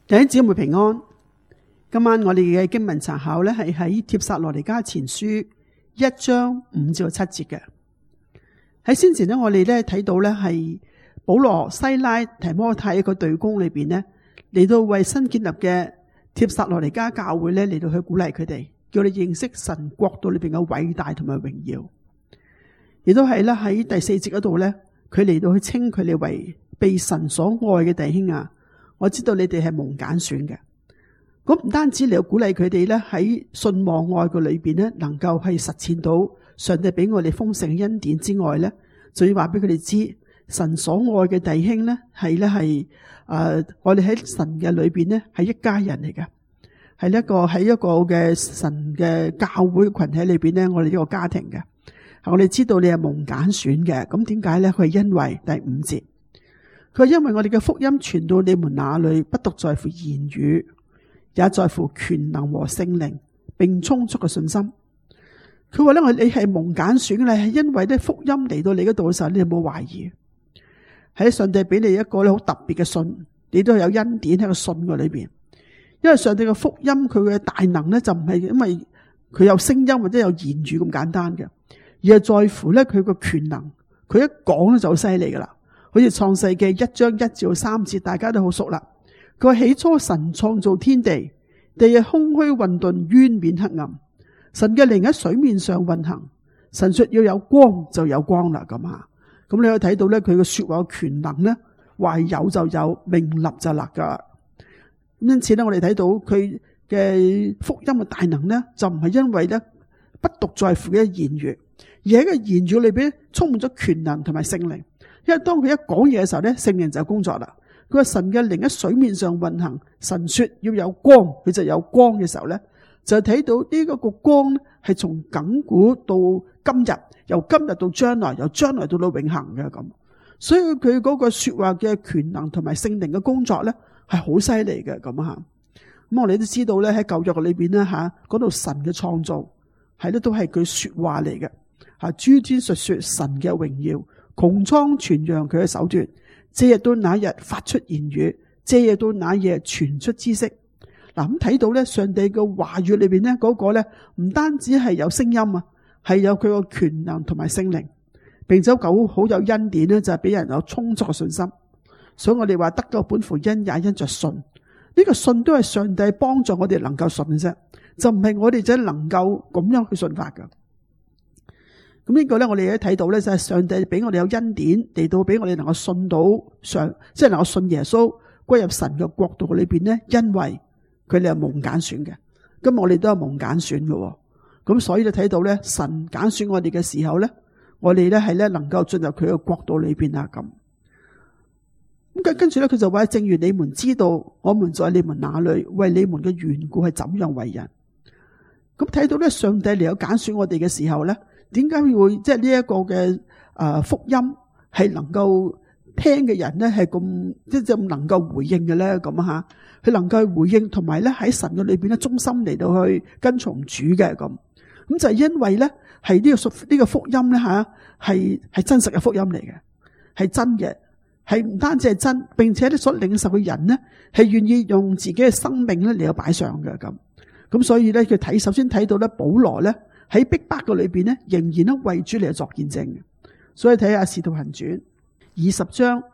弟兄姊妹平安。今晚我哋嘅經文查考咧係喺帖撒羅尼迦前書1章5至7節嘅。喺先前咧，我哋咧睇到咧係保羅、西拉、提摩太一個隊工裏邊咧嚟到為新建立嘅帖撒羅尼迦教會咧嚟到去鼓勵佢哋，叫你認識神國度裏邊嘅偉大同埋榮耀。亦都係咧喺第4節嗰度咧，佢嚟到去稱佢哋為被神所愛嘅弟兄啊！我知道你哋係蒙揀選嘅。咁唔單止嚟到鼓勵佢哋咧喺信望愛嘅裏邊咧，能夠係實踐到上帝俾我哋豐盛嘅恩典之外咧，仲要話俾佢哋知神所愛嘅弟兄咧係我哋喺神嘅裏邊咧係一家人嚟嘅，係喺一個嘅神嘅教會群體裏邊咧，我哋呢個家庭嘅。我哋知道你係蒙揀選嘅，咁點解咧？佢係因為第5節，佢話因為我哋嘅福音傳到你們那裏，不獨在乎言語，也在乎權能和聖靈，並充足嘅信心。佢話咧，你係蒙揀選嘅，係因為咧福音嚟到你嗰度嘅時候，你有冇懷疑？喺上帝俾你一個咧好特別嘅信，你都有恩典喺個信嘅裏邊。因為上帝嘅福音佢嘅大能咧，就唔係因為佢有聲音或者有言語咁簡單嘅。而係在乎咧佢個權能，佢一講咧就犀利噶啦。好似創世記1章1至3節，大家都好熟啦。佢話起初神創造天地，地係空虛混沌，淵面黑暗。神嘅靈喺水面上運行，神說要有光就有光啦。咁你可以睇到咧佢嘅說話嘅權能咧，話有就有，命立就立噶。因此咧，我哋睇到佢嘅福音嘅大能咧，就唔係因為咧不獨在乎嘅言語。而喺個言語裏邊充滿咗權能同埋聖靈，因為當佢一講嘢嘅時候咧，聖靈就工作啦。佢話神嘅靈喺水面上運行，神說要有光，佢就有光嘅時候咧，就睇到呢個光係從亙古到今日，由今日到將來，由將來到永恆嘅咁。所以佢嗰個說話嘅權能同埋聖靈嘅工作咧係好犀利嘅咁吓。咁我哋都知道咧喺舊約裏邊咧嗰度神嘅創造係咧都係佢說話嚟嘅。諸天述說神嘅榮耀，穹蒼傳揚佢嘅手段。這日到那日發出言語，這日到那夜傳出知識。嗱，咁睇到咧，上帝嘅話語裏邊咧，嗰個咧唔單止係有聲音啊，係有佢個權能同埋聖靈，並且好有恩典咧，就係俾人有充足嘅信心。所以我哋話得救本乎恩，也因着信。呢個信都係上帝幫助我哋能夠信嘅啫，就唔係我哋真能夠咁樣去信法噶。咁呢個咧，我哋都睇到咧，就係上帝俾我哋有恩典嚟到俾我哋能夠信到上，即係能夠信耶穌歸入神嘅國度裏邊咧，因為佢哋係蒙揀選嘅。咁我哋都係蒙揀選嘅，咁所以你睇到咧，神揀選我哋嘅時候咧，我哋咧係咧能夠進入佢嘅國度裏邊啊咁。咁跟住咧，佢就話：正如你們知道，我們在你們那裏為你們嘅緣故係怎樣為人。咁睇到咧，上帝嚟有揀選我哋嘅時候咧。點解會即係呢一個嘅福音係能夠聽嘅人咧係咁即係咁能夠回應嘅咧咁吓？佢能夠回應同埋咧喺神嘅裏邊咧忠心嚟到去跟從主嘅咁就係因為咧係呢個福音咧係真實嘅福音嚟嘅，係真嘅，係唔單止係真，並且咧所領受嘅人咧係願意用自己嘅生命咧嚟到擺上嘅咁所以咧佢首先睇到咧保羅咧。喺逼迫嘅裏邊咧，仍然咧為主嚟作見證嘅。所以睇下《使徒行傳》20章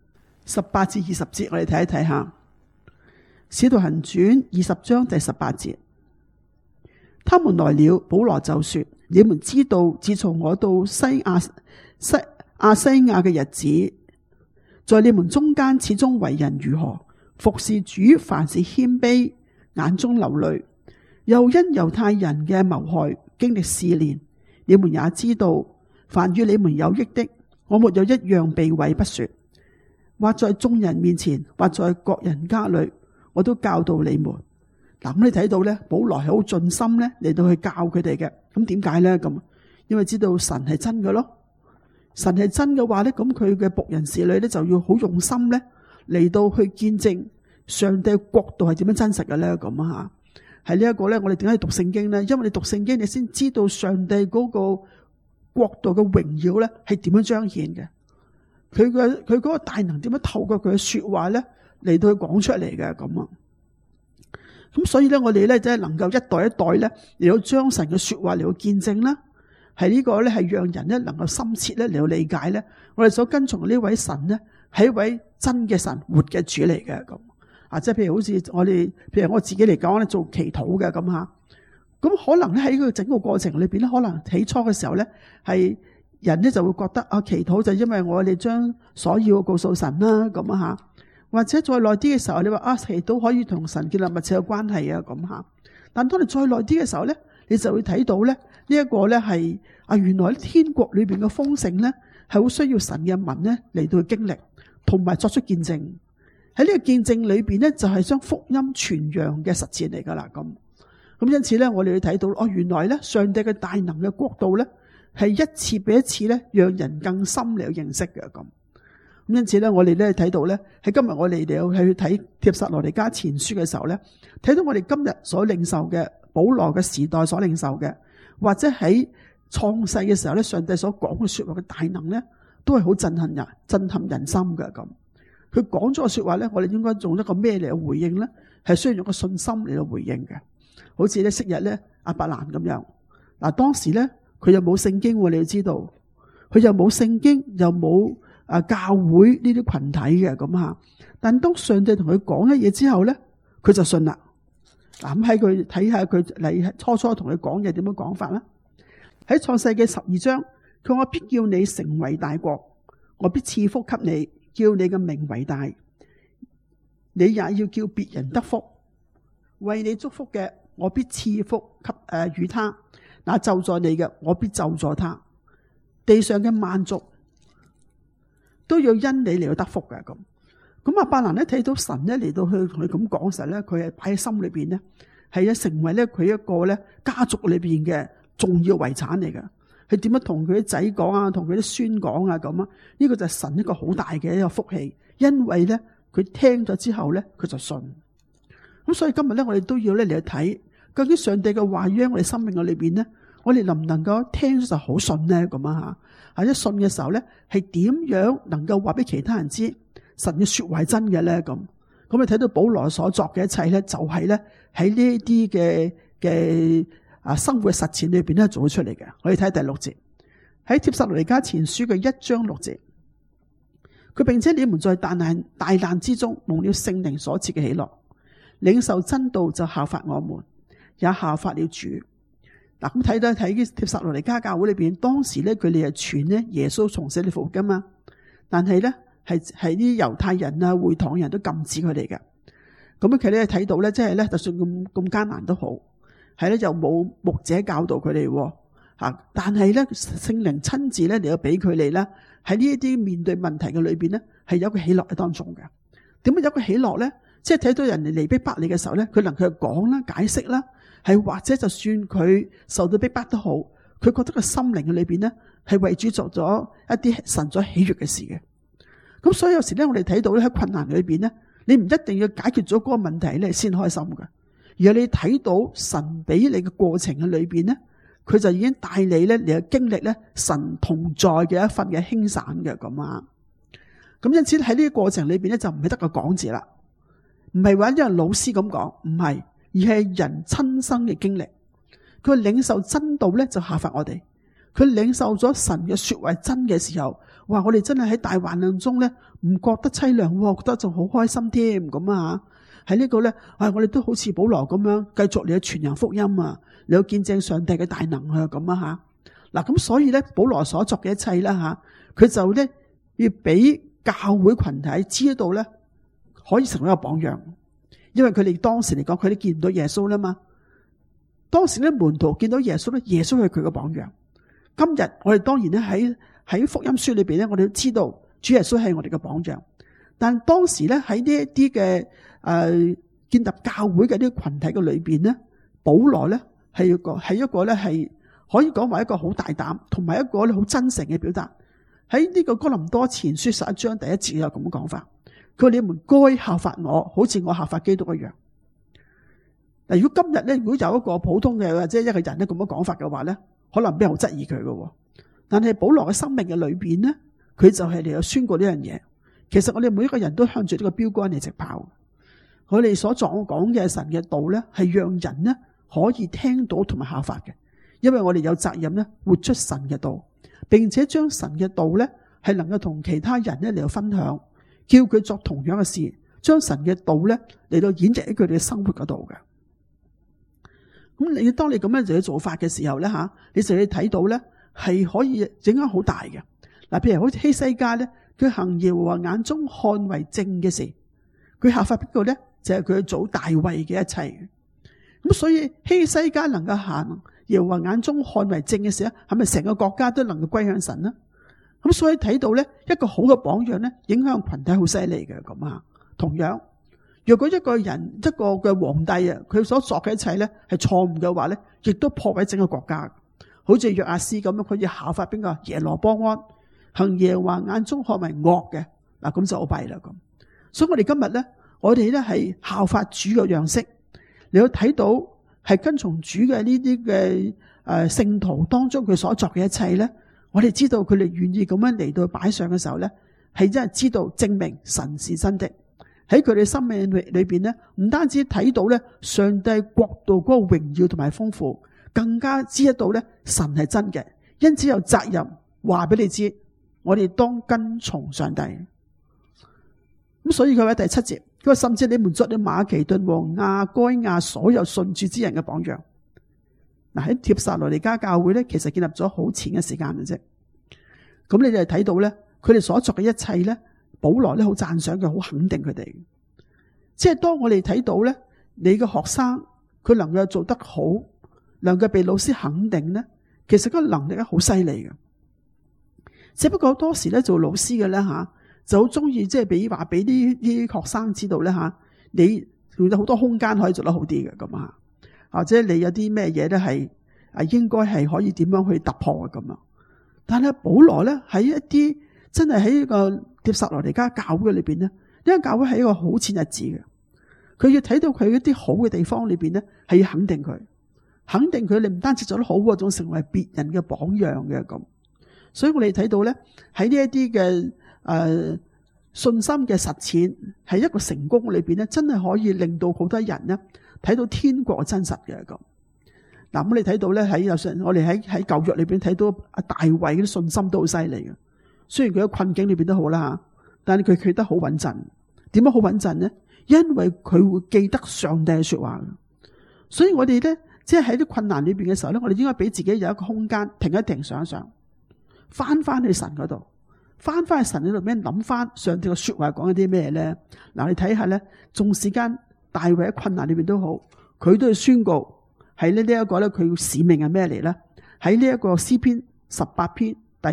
18至20節，我哋睇一睇下《使徒行傳》20章第18節。他們來了，保羅就說：你們知道，自從我到亞西亞嘅日子，在你們中間始終為人如何，服侍主，凡事謙卑，眼中流淚，又因猶太人嘅謀害。經歷試煉，你們也知道，凡與你們有益的，我沒有一樣避諱不說。或在眾人面前，或在各人家裏，我都教導你們。嗱，咁你睇到咧，保羅係好盡心咧嚟到去教佢哋嘅。咁點解咧？咁因為知道神係真嘅咯。神係真嘅話咧，咁佢嘅僕人侍女咧就要好用心咧嚟到去見證上帝國度係點樣真實嘅咧。咁吓。係呢一個咧，我哋點解要讀聖經咧？因為你讀聖經，你先知道上帝嗰個國度嘅榮耀咧係點樣彰顯嘅。佢嗰個大能點樣透過佢嘅說話咧嚟到去講出嚟嘅咁啊。 咁所以咧，我哋咧真係能夠一代一代咧嚟到將神嘅說話嚟到見證啦，係呢個咧係讓人咧能夠深切咧嚟到理解咧，我哋所跟從呢位神咧係一位真嘅神，活嘅主嚟嘅咁啊！即係譬如好似譬如我自己嚟講咧，做祈禱嘅咁吓，咁可能咧喺呢個整個過程裏邊咧，可能起初嘅時候咧係人咧就會覺得啊，祈禱就因為我哋將所要告訴神啦咁啊吓。或者再耐啲嘅時候，你話啊，祈禱可以同神建立密切嘅關係啊咁吓。但當你再耐啲嘅時候咧，你就會睇到咧呢一個咧係啊，原來天國裏邊嘅豐盛咧係好需要神嘅民咧嚟到去經歷，同埋作出見證。喺呢個見證裏邊咧，就係將福音傳揚嘅實踐嚟噶啦咁。咁因此咧，我哋會睇到哦，原來咧上帝嘅大能嘅國度咧係一次比一次咧讓人更深嚟去認識嘅咁。咁因此咧，我哋咧睇到咧喺今日我哋嚟去睇帖撒羅尼迦前書嘅時候咧，睇到我哋今日所領受嘅保羅嘅時代所領受嘅，或者喺創世嘅時候咧，上帝所講嘅說話嘅大能咧，都係好震撼人心嘅咁。佢講咗個說話咧，我哋應該用一個咩嚟回應咧？係需要用個信心嚟到回應嘅。好似咧昔日咧亞伯蘭咁樣，嗱當時咧佢又冇聖經，你要知道佢又冇聖經，又冇教會呢啲群體嘅咁吓。但當上帝同佢講一嘢之後咧，佢就信啦。嗱咁喺佢睇下佢嚟初初同佢講嘢點樣講法啦。喺創世記12章，佢話我必叫你成為大國，我必賜福給你，叫你嘅名為大，你也要叫別人得福。為你祝福嘅，我必賜福給與他；那咒詛你嘅，我必咒詛他。地上嘅萬族都要因你嚟到得福嘅咁。咁亞伯蘭咧睇到神咧嚟到去同佢咁講嘅時候咧，佢係擺喺心裏邊咧，係成為咧佢一個咧家族裏邊嘅重要遺產嚟嘅。佢點樣同佢啲仔講啊，同佢啲孫講啊咁啊？呢個就係神一個好大嘅一個福氣，因為咧佢聽咗之後咧，佢就信。咁所以今日咧，我哋都要咧嚟去睇，究竟上帝嘅話語喺我哋生命嘅裏邊咧，我哋能唔能夠聽咗就好信咧？咁啊吓，一信嘅時候咧，係點樣能夠話俾其他人知神嘅說話係真嘅咧？咁你睇到保羅所作嘅一切咧，就係咧喺呢啲嘅生活嘅實踐裏邊咧做咗出嚟嘅。我哋睇第6節，喺帖撒羅尼迦前書嘅1章6節，佢並且你們在大難之中蒙了聖靈所賜嘅喜樂，領受真道就效法我們，也效法了主。嗱咁睇帖撒羅尼迦教會裏邊，當時咧佢哋係傳咧耶穌從死裏復活噶嘛，但係咧係啲猶太人啊、會堂人都禁止佢哋嘅。咁佢哋睇到咧，即係咧，就算咁艱難都好，係咧又冇牧者教導佢哋吓，但係咧聖靈親自咧嚟到俾佢哋咧喺呢一啲面對問題嘅裏邊咧係有個喜樂喺當中嘅。點解有個喜樂咧？即係睇到人哋嚟逼迫你嘅時候咧，佢能夠講啦、解釋啦，係或者就算佢受到逼迫都好，佢覺得個心靈嘅裏邊咧係為主做咗一啲神所喜悅嘅事嘅。咁所以有時咧，我哋睇到咧喺困難裏邊咧，你唔一定要解決咗嗰個問題咧先開心嘅，而係你睇到神俾你嘅過程嘅裏邊咧，佢就已經帶你咧嚟經歷咧神同在嘅一份嘅輕省嘅咁啊。咁因此喺呢個過程裏邊咧，就唔係得個講字啦。唔係話因為老師咁講，唔係，而係人親身嘅經歷。佢領受真道咧，就效法我哋。佢領受咗神嘅說話真嘅時候，哇！我哋真係喺大患難中咧，唔覺得淒涼，覺得仲好開心添咁啊！喺呢個咧，我哋都好似保羅咁樣，繼續嚟去傳揚福音啊，嚟去見證上帝嘅大能啊，咁啊吓。嗱，咁所以咧，保羅所作嘅一切啦吓，佢就咧要俾教會群體知道咧。可以成為一個榜樣，因為佢哋當時嚟講，佢哋見唔到耶穌啦嘛。當時咧門徒見到耶穌咧，耶穌係佢嘅榜樣。今日我哋當然咧喺福音書裏邊咧，我哋都知道主耶穌係我哋嘅榜樣。但當時咧喺呢一啲嘅建立教會嘅呢啲群體嘅裏邊咧，保羅咧係一個咧係可以講話一個好大膽，同埋一個好真誠嘅表達。喺呢個哥林多前書11章第1節有咁講法。佢話你們該效法我，好似我效法基督一樣。嗱，如果今日咧，如果有一個普通嘅或者一個人咧咁樣講法嘅話咧，可能俾人質疑佢嘅。但係保羅嘅生命嘅裏邊咧，佢就係嚟有宣告呢樣嘢。其實我哋每一個人都向住呢個標杆嚟直跑。 佢哋所講嘅神嘅道咧，係讓人咧可以聽到同埋效法嘅。因為我哋有責任咧，活出神嘅道，並且將神嘅道咧係能夠同其他人咧嚟到分享，叫佢作同樣嘅事，將神嘅道咧嚟到演繹喺佢哋嘅生活嗰度嘅。咁當你咁樣就去做法嘅時候咧吓，你就會睇到咧係可以影響好大嘅。嗱，譬如好似希西家咧，佢行耶和華眼中看為正嘅事，佢效法邊個咧？就係佢祖大衛嘅一切。咁所以希西家能夠行耶和華眼中看為正嘅事咧，係咪成個國家都能夠歸向神呢？咁所以睇到咧一個好嘅榜樣咧，影響群體好犀利嘅咁啊。同樣，若果一個人一個嘅皇帝啊，佢所作嘅一切咧係錯誤嘅話咧，亦都破壞整個國家。好似約阿斯咁樣，佢要效法邊個？耶羅波安行耶和華眼中看為惡嘅，嗱，咁就好弊啦咁。所以我哋今日咧，我哋咧係效法主嘅樣式，你要睇到係跟從主嘅呢啲嘅聖徒當中佢所作嘅一切咧，我哋知道佢哋願意咁樣嚟到擺上嘅時候咧，係真係知道證明神是真的。喺佢哋生命裏邊咧，唔單止睇到咧上帝國度嗰個榮耀同埋豐富，更加知得到咧神係真嘅，因此有責任話俾你知，我哋當跟從上帝。咁所以佢喺第7節，佢話甚至你們作了馬其頓和亞該亞所有信主之人嘅榜樣。嗱，喺帖撒羅尼迦教會咧，其實建立咗好前嘅時間嘅啫。咁你哋睇到咧，佢哋所作嘅一切咧，保羅咧好讚賞佢，好肯定佢哋。即係當我哋睇到咧，你嘅學生佢能夠做得好，能夠被老師肯定咧，其實個能力咧好犀利嘅。只不過多時咧做老師嘅咧吓，就好中意即係話俾啲學生知道咧吓，你有好多空間可以做得好啲嘅咁啊，或者你有啲咩嘢咧係應該係可以點樣去突破嘅咁啊。但係保羅咧喺一啲真係喺個帖撒羅尼迦教會裏邊咧，呢間教會係一個好淺日子嘅。佢要睇到佢一啲好嘅地方裏邊咧，係要肯定佢，肯定佢。你唔單止做得好，仲成為別人嘅榜樣嘅咁。所以我哋睇到咧喺呢一啲嘅信心嘅實踐，係一個成功裏邊咧，真係可以令到好多人咧睇到天國真實嘅咁。嗱，咁你睇到咧喺有時我哋喺舊約裏邊睇到阿大衛啲信心都好犀利嘅。雖然佢喺困境裏邊都好啦吓，但係佢企得好穩陣。點樣好穩陣呢？因為佢會記得上帝嘅說話。所以我哋咧，即係喺啲困難裏邊嘅時候咧，我哋應該俾自己有一個空間，停一停，想一想，翻去神嗰度，翻去神嗰度咩？諗翻上帝嘅說話講一啲咩咧？嗱，你睇下咧，縱使間大衛喺困難裏邊都好，佢都要宣告喺呢一個咧，佢使命係咩嚟咧？喺呢一個詩篇18篇第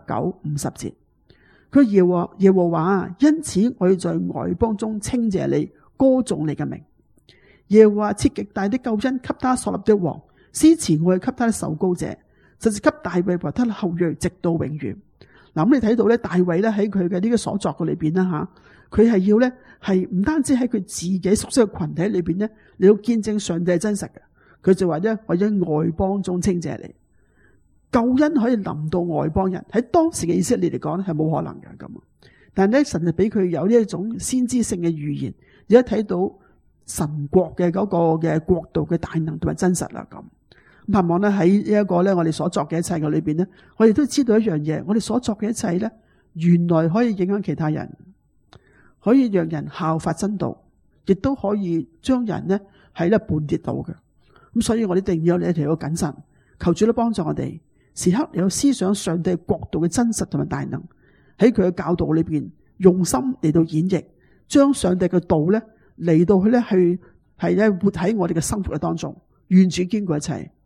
49、50節，佢耶和華，因此我要在外邦中稱謝你，歌頌你嘅名。耶和華賜極大的救恩給他所立的王，施慈愛給他的受膏者，就是給大衛和他的後裔直到永遠。嗱，咁你睇到咧，大衛咧喺佢嘅呢個所作嘅裏邊啦吓，佢係要咧係唔單止喺佢自己熟悉嘅群體裏邊咧，你要見證上帝係真實嘅。佢就話咧，我喺外邦中稱謝你。救恩可以臨到外邦人，喺當時嘅以色列嚟講咧係冇可能嘅咁。但係咧，神就俾佢有呢一種先知性嘅預言，而家睇到神國嘅嗰個嘅國度嘅大能同埋真實啦咁。盼望咧喺呢一個咧我哋所作嘅一切嘅裏邊咧，我哋都知道一樣嘢，我哋所作嘅一切咧，原來可以影響其他人，可以讓人效法真道，亦都可以將人咧喺咧絆跌到嘅。咁所以我哋一定要有呢一條嘅謹慎，求主都幫助我哋。時刻有思想上帝國度嘅真實同埋大能，喺佢嘅教導裏邊用心嚟到演繹，將上帝嘅道咧嚟到去咧係咧活喺我哋嘅生活嘅當中，願主堅固一切。